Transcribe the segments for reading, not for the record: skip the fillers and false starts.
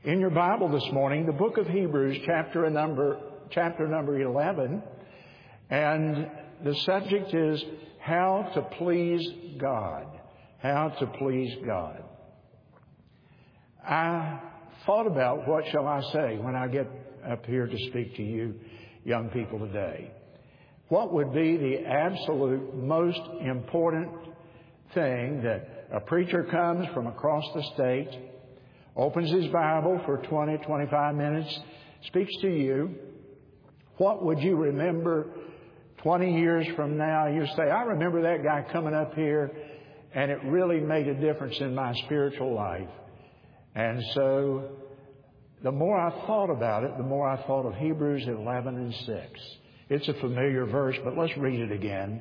In your Bible this morning, the book of Hebrews, chapter number 11, and the subject is how to please God. How to please God. I thought about what shall I say when I get up here to speak to you young people today. What would be the absolute most important thing that a preacher comes from across the state, opens his Bible for 20, 25 minutes, speaks to you. What would you remember 20 years from now? You say, I remember that guy coming up here and it really made a difference in my spiritual life. And so the more I thought about it, the more I thought of Hebrews 11 and 6. It's a familiar verse, but let's read it again.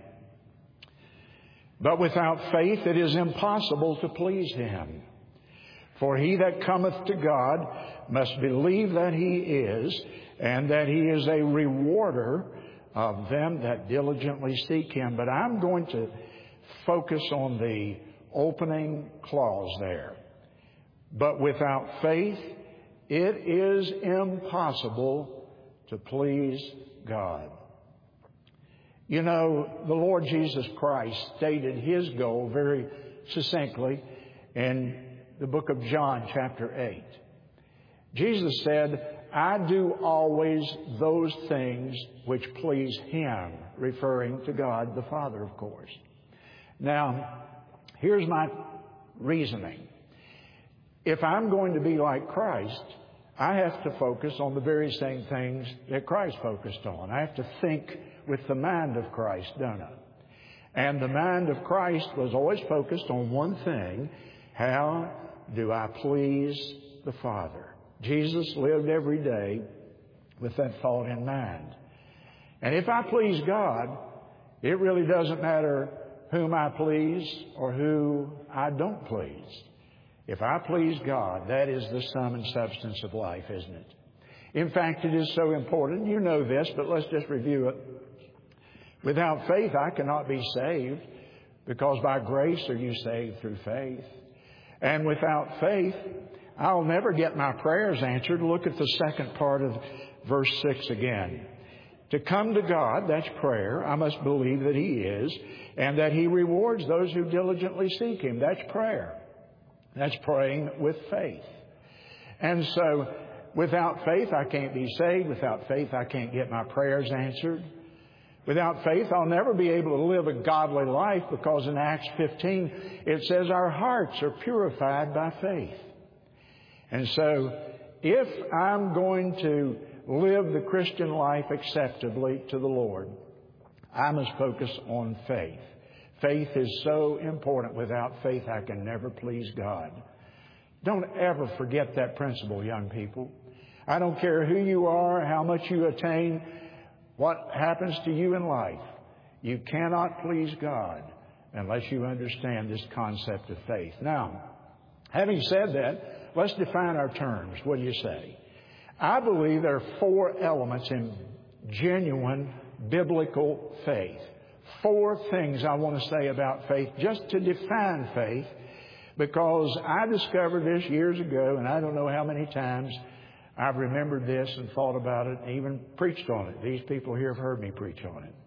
But without faith it is impossible to please Him. For he that cometh to God must believe that He is, and that He is a rewarder of them that diligently seek Him. But I'm going to focus on the opening clause there. But without faith, it is impossible to please God. You know, the Lord Jesus Christ stated His goal very succinctly in the book of John, chapter 8. Jesus said, I do always those things which please Him, referring to God the Father, of course. Now, here's my reasoning. If I'm going to be like Christ, I have to focus on the very same things that Christ focused on. I have to think with the mind of Christ, don't I? And the mind of Christ was always focused on one thing: how do I please the Father? Jesus lived every day with that thought in mind. And if I please God, it really doesn't matter whom I please or who I don't please. If I please God, that is the sum and substance of life, isn't it? In fact, it is so important. You know this, but let's just review it. Without faith, I cannot be saved, because by grace are you saved through faith. And without faith, I'll never get my prayers answered. Look at the second part of verse 6 again. To come to God, that's prayer, I must believe that He is, and that He rewards those who diligently seek Him. That's prayer. That's praying with faith. And so, without faith, I can't be saved. Without faith, I can't get my prayers answered. Without faith, I'll never be able to live a godly life, because in Acts 15, it says our hearts are purified by faith. And so, if I'm going to live the Christian life acceptably to the Lord, I must focus on faith. Faith is so important. Without faith, I can never please God. Don't ever forget that principle, young people. I don't care who you are, how much you attain, what happens to you in life. You cannot please God unless you understand this concept of faith. Now, having said that, let's define our terms. What do you say? I believe there are 4 elements in genuine biblical faith. 4 things I want to say about faith, just to define faith, because I discovered this years ago, and I don't know how many times I've remembered this and thought about it and even preached on it. These people here have heard me preach on it.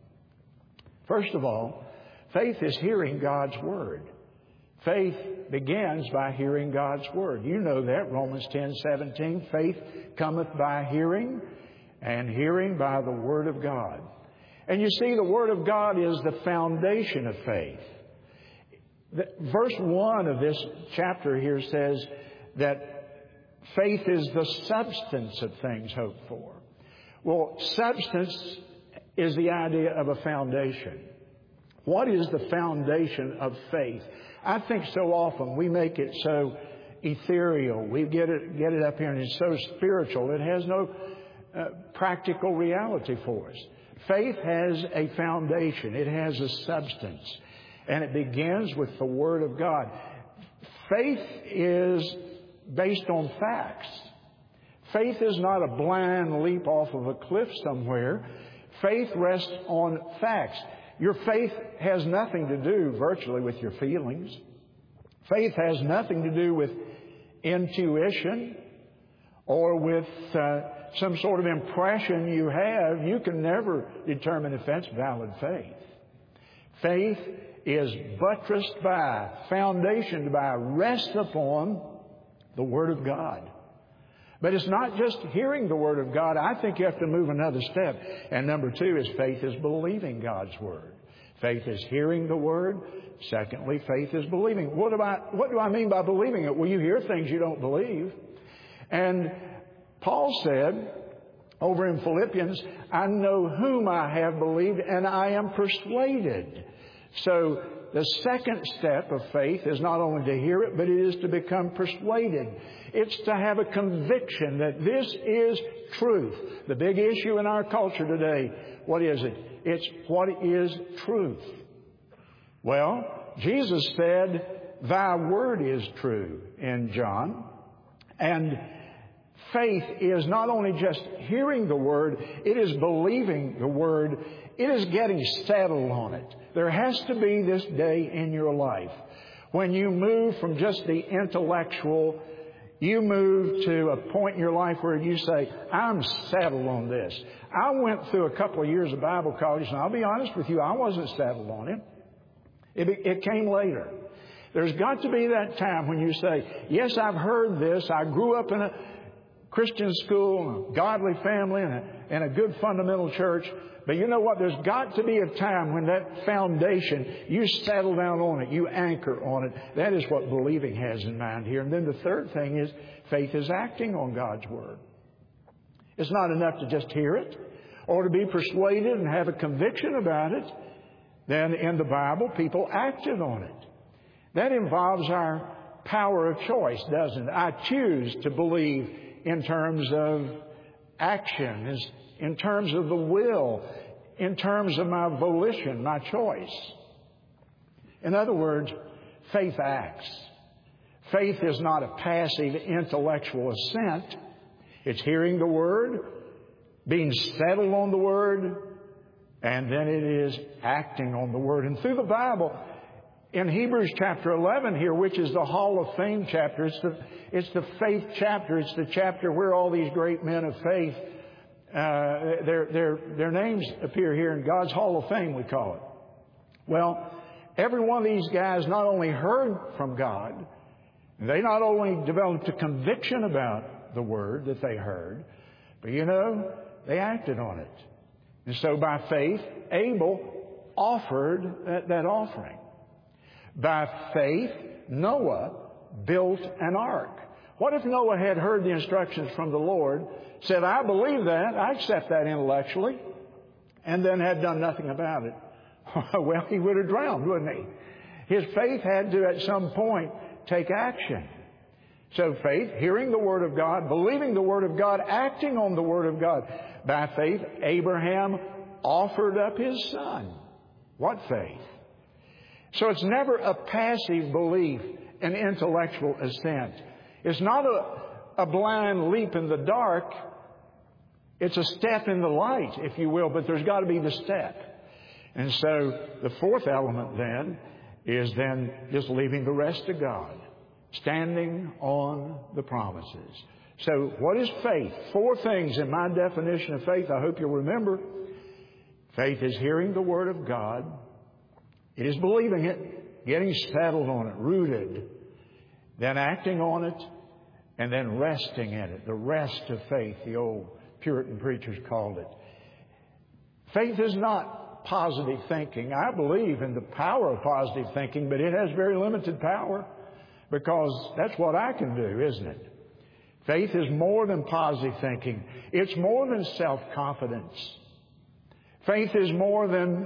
First of all, faith is hearing God's Word. Faith begins by hearing God's Word. You know that, Romans 10:17. Faith cometh by hearing, and hearing by the Word of God. And you see, the Word of God is the foundation of faith. Verse 1 of this chapter here says that faith is the substance of things hoped for. Well, substance is the idea of a foundation. What is the foundation of faith? I think so often we make it so ethereal. We get it up here and it's so spiritual. It has no practical reality for us. Faith has a foundation. It has a substance. And it begins with the Word of God. Faith is based on facts. Faith is not a blind leap off of a cliff somewhere. Faith rests on facts. Your faith has nothing to do virtually with your feelings. Faith has nothing to do with intuition or with some sort of impression you have, you can never determine if that's valid faith. Faith is buttressed by, foundationed by, rests upon the Word of God. But it's not just hearing the Word of God. I think you have to move another step. And number two is faith is believing God's Word. Faith is hearing the Word. Secondly, faith is believing. What do I mean by believing it? Well, you hear things you don't believe. And Paul said over in Philippians, I know whom I have believed, and I am persuaded. So the second step of faith is not only to hear it, but it is to become persuaded. It's to have a conviction that this is truth. The big issue in our culture today, what is it? It's what is truth. Well, Jesus said, Thy word is true in John. And faith is not only just hearing the Word, it is believing the Word. It is getting settled on it. There has to be this day in your life when you move from just the intellectual, you move to a point in your life where you say, I'm settled on this. I went through a couple of years of Bible college, and I'll be honest with you, I wasn't settled on it. It came later. There's got to be that time when you say, yes, I've heard this. I grew up in a Christian school, a godly family, and a good fundamental church. But you know what? There's got to be a time when that foundation, you settle down on it. You anchor on it. That is what believing has in mind here. And then the third thing is faith is acting on God's Word. It's not enough to just hear it or to be persuaded and have a conviction about it. Then in the Bible, people acted on it. That involves our power of choice, doesn't it? I choose to believe in terms of action, in terms of the will, in terms of my volition, my choice. In other words, faith acts. Faith is not a passive intellectual assent. It's hearing the Word, being settled on the Word, and then it is acting on the Word. And through the Bible, in Hebrews chapter 11 here, which is the Hall of Fame chapter, it's the faith chapter. It's the chapter where all these great men of faith, their names appear here in God's Hall of Fame, we call it. Well, every one of these guys not only heard from God, they not only developed a conviction about the Word that they heard, but you know, they acted on it. And so by faith, Abel offered that offering. By faith, Noah built an ark. What if Noah had heard the instructions from the Lord, said, I believe that, I accept that intellectually, and then had done nothing about it? Well, he would have drowned, wouldn't he? His faith had to, at some point, take action. So faith, hearing the Word of God, believing the Word of God, acting on the Word of God. By faith, Abraham offered up his son. What faith? So it's never a passive belief, an intellectual assent. It's not a blind leap in the dark. It's a step in the light, if you will, but there's got to be the step. And so the fourth element then is then just leaving the rest to God, standing on the promises. So what is faith? Four things in my definition of faith. I hope you'll remember. Faith is hearing the Word of God. It is believing it, getting settled on it, rooted, then acting on it, and then resting in it. The rest of faith, the old Puritan preachers called it. Faith is not positive thinking. I believe in the power of positive thinking, but it has very limited power because that's what I can do, isn't it? Faith is more than positive thinking. It's more than self-confidence. Faith is more than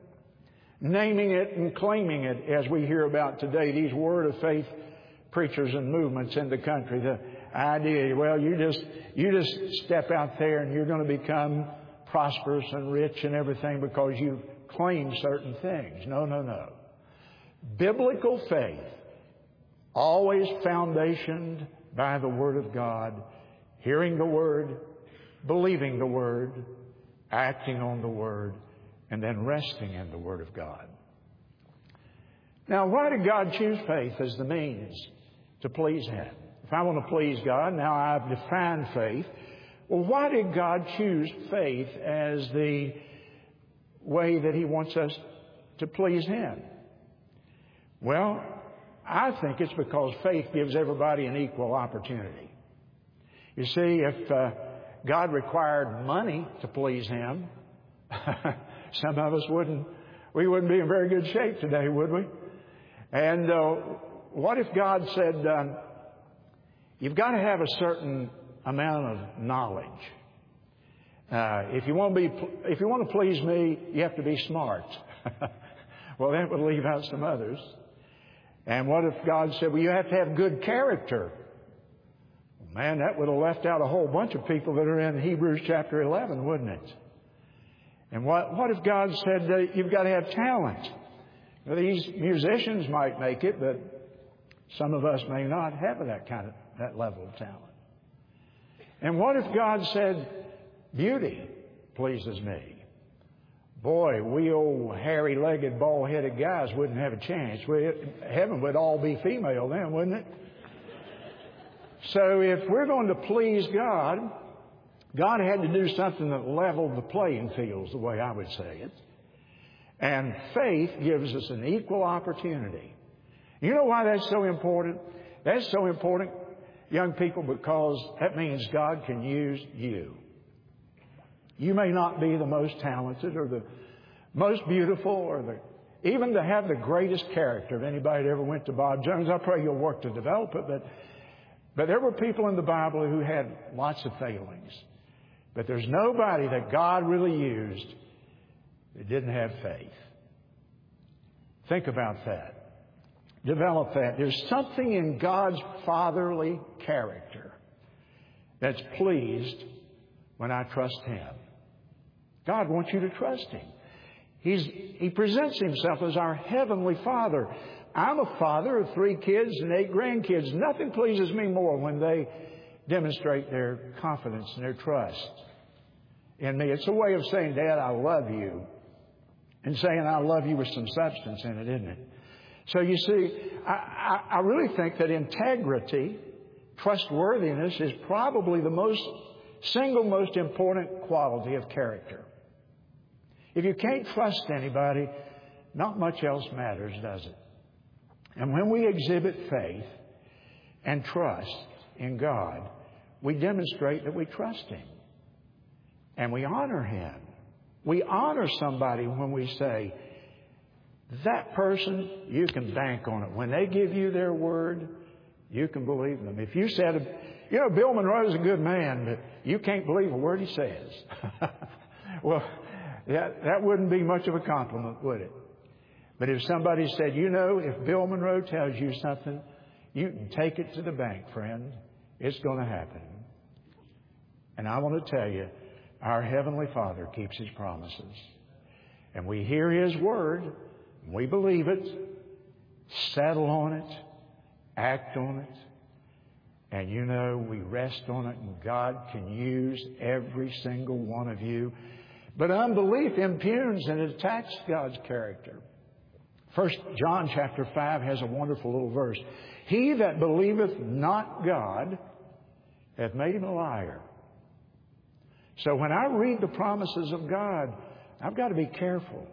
naming it and claiming it, as we hear about today, these word of faith preachers and movements in the country. The idea, well, you just step out there and you're going to become prosperous and rich and everything because you claim certain things. No. Biblical faith, always foundationed by the Word of God, hearing the Word, believing the Word, acting on the Word, and then resting in the Word of God. Now, why did God choose faith as the means to please Him? if I want to please God, now I've defined faith. Well, why did God choose faith as the way that He wants us to please Him? Well, I think it's because faith gives everybody an equal opportunity. You see, if God required money to please Him, some of us wouldn't be in very good shape today, would we? And what if God said, you've got to have a certain amount of knowledge. If you want to please me, you have to be smart. Well, that would leave out some others. And what if God said, well, you have to have good character? Man, that would have left out a whole bunch of people that are in Hebrews chapter 11, wouldn't it? And what if God said that you've got to have talent? Well, these musicians might make it, but some of us may not have that level of talent. And what if God said, beauty pleases me? Boy, we old hairy-legged, bald-headed guys wouldn't have a chance. Heaven would all be female then, wouldn't it? So if we're going to please God, God had to do something that leveled the playing fields, the way I would say it. And faith gives us an equal opportunity. You know why that's so important? That's so important, young people, because that means God can use you. You may not be the most talented or the most beautiful or even to have the greatest character of anybody that ever went to Bob Jones. I pray you'll work to develop it. But there were people in the Bible who had lots of failings. But there's nobody that God really used that didn't have faith. Think about that. Develop that. There's something in God's fatherly character that's pleased when I trust Him. God wants you to trust Him. He presents Himself as our Heavenly Father. I'm a father of 3 kids and 8 grandkids. Nothing pleases me more when they demonstrate their confidence and their trust in me. It's a way of saying, Dad, I love you. And saying I love you with some substance in it, isn't it? So you see, I really think that integrity, trustworthiness is probably the single most important quality of character. If you can't trust anybody, not much else matters, does it? And when we exhibit faith and trust in God, we demonstrate that we trust Him. And we honor Him. We honor somebody when we say, that person, you can bank on it. When they give you their word, you can believe them. If you said, Bill Monroe's a good man, but you can't believe a word he says. Well, that wouldn't be much of a compliment, would it? But if somebody said, if Bill Monroe tells you something, you can take it to the bank, friend. It's going to happen. And I want to tell you, our Heavenly Father keeps His promises. And we hear His word, we believe it, settle on it, act on it, and we rest on it, and God can use every single one of you. But unbelief impugns and attacks God's character. 1 John chapter 5 has a wonderful little verse. He that believeth not God hath made him a liar. So when I read the promises of God, I've got to be careful.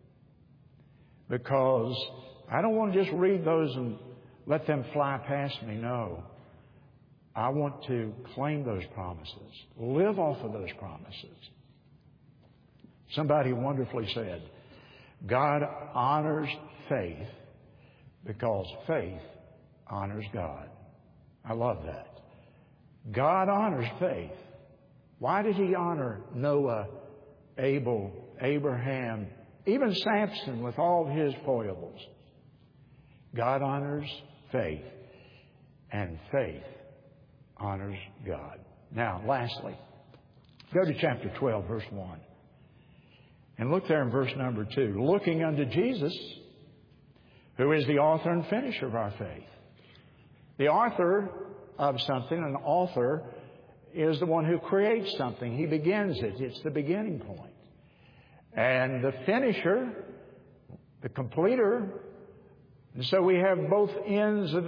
Because I don't want to just read those and let them fly past me. No. I want to claim those promises. Live off of those promises. Somebody wonderfully said, God honors faith because faith honors God. I love that. God honors faith. Why did He honor Noah, Abel, Abraham, even Samson with all his foibles? God honors faith, and faith honors God. Now, lastly, go to chapter 12, verse 1. And look there in verse number 2. Looking unto Jesus, who is the author and finisher of our faith. The author of something, an author, is the one who creates something. He begins it. It's the beginning point. And the finisher, the completer. And so we have both ends of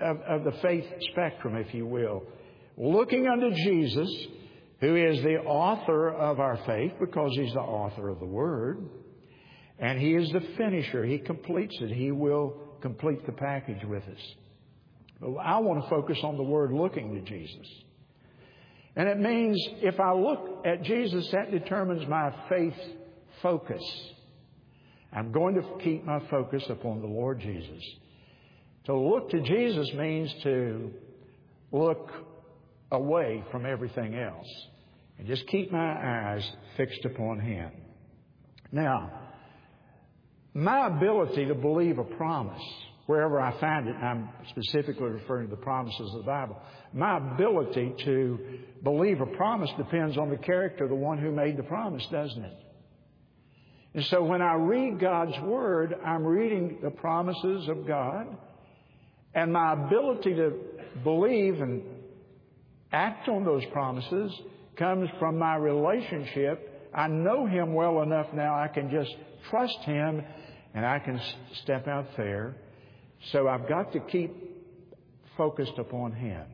of the faith spectrum, if you will. Looking unto Jesus, who is the author of our faith, because He's the author of the Word. And He is the finisher. He completes it. He will complete the package with us. But I want to focus on the word looking to Jesus. And it means if I look at Jesus, that determines my faith focus. I'm going to keep my focus upon the Lord Jesus. To look to Jesus means to look away from everything else and just keep my eyes fixed upon Him. Now, my ability to believe a promise, wherever I find it, and I'm specifically referring to the promises of the Bible, my ability to believe a promise depends on the character of the one who made the promise, doesn't it? And so when I read God's Word, I'm reading the promises of God, and my ability to believe and act on those promises comes from my relationship. I know Him well enough now I can just trust Him and I can step out there. So I've got to keep focused upon Him.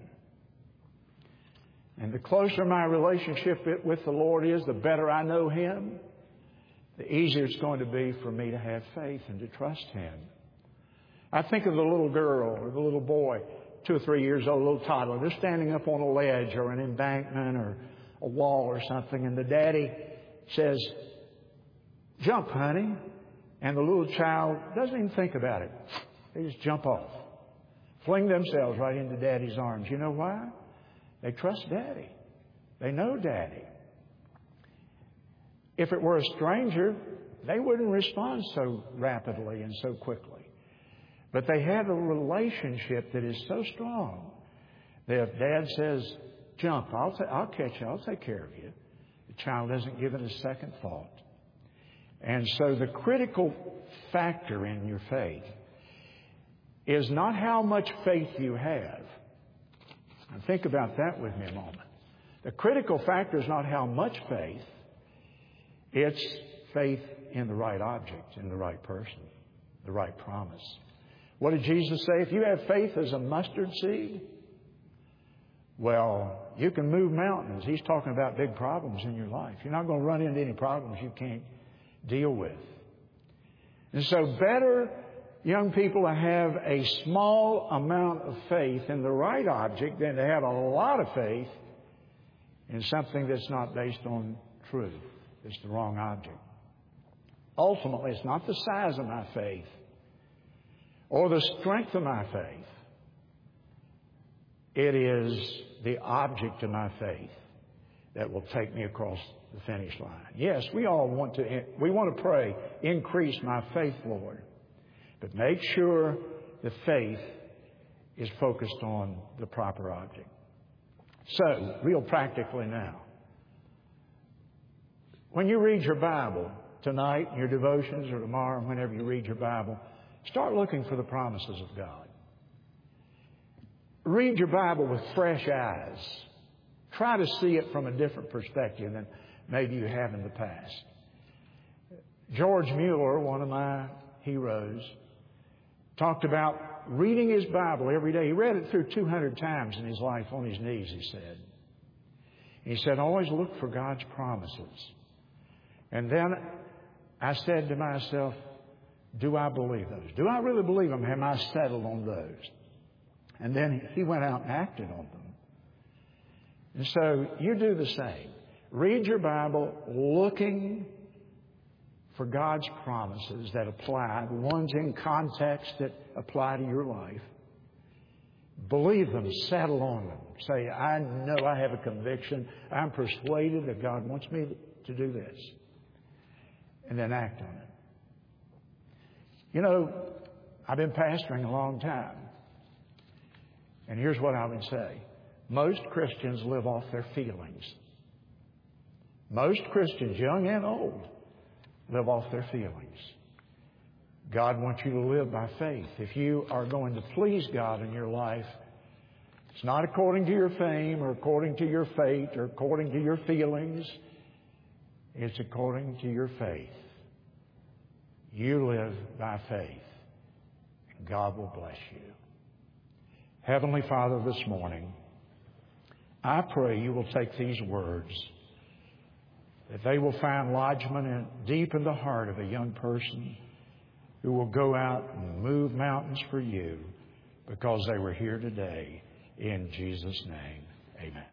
And the closer my relationship with the Lord is, the better I know Him, the easier it's going to be for me to have faith and to trust Him. I think of the little girl or the little boy, 2 or 3 years old, a little toddler. They're standing up on a ledge or an embankment or a wall or something, and the daddy says, "Jump, honey." And the little child doesn't even think about it. They just jump off, fling themselves right into Daddy's arms. You know why? They trust Daddy. They know Daddy. If it were a stranger, they wouldn't respond so rapidly and so quickly. But they have a relationship that is so strong that if Dad says, "Jump, I'll catch you, I'll take care of you," the child doesn't give it a second thought. And so the critical factor in your faith is not how much faith you have. And think about that with me a moment. The critical factor is not how much faith. It's faith in the right object, in the right person, the right promise. What did Jesus say? If you have faith as a mustard seed, well, you can move mountains. He's talking about big problems in your life. You're not going to run into any problems you can't deal with. And so better, young people, to have a small amount of faith in the right object than to have a lot of faith in something that's not based on truth. It's the wrong object. Ultimately, it's not the size of my faith or the strength of my faith. It is the object of my faith that will take me across the finish line. Yes, we want to pray, "Increase my faith, Lord." But make sure the faith is focused on the proper object. So, real practically now, when you read your Bible tonight, your devotions, or tomorrow, whenever you read your Bible, start looking for the promises of God. Read your Bible with fresh eyes. Try to see it from a different perspective than maybe you have in the past. George Mueller, one of my heroes, talked about reading his Bible every day. He read it through 200 times in his life on his knees, he said. He said, "Always look for God's promises." And then I said to myself, do I believe those? Do I really believe them? Am I settled on those? And then he went out and acted on them. And so you do the same. Read your Bible looking for God's promises that apply, the ones in context that apply to your life. Believe them, settle on them. Say, "I know I have a conviction. I'm persuaded that God wants me to do this." And then act on it. You know, I've been pastoring a long time. And here's what I would say. Most Christians live off their feelings. Most Christians, young and old, live off their feelings. God wants you to live by faith. If you are going to please God in your life, it's not according to your fame or according to your fate or according to your feelings. It's according to your faith. You live by faith, and God will bless you. Heavenly Father, this morning, I pray you will take these words, that they will find lodgment deep in the heart of a young person who will go out and move mountains for you because they were here today. In Jesus' name, amen.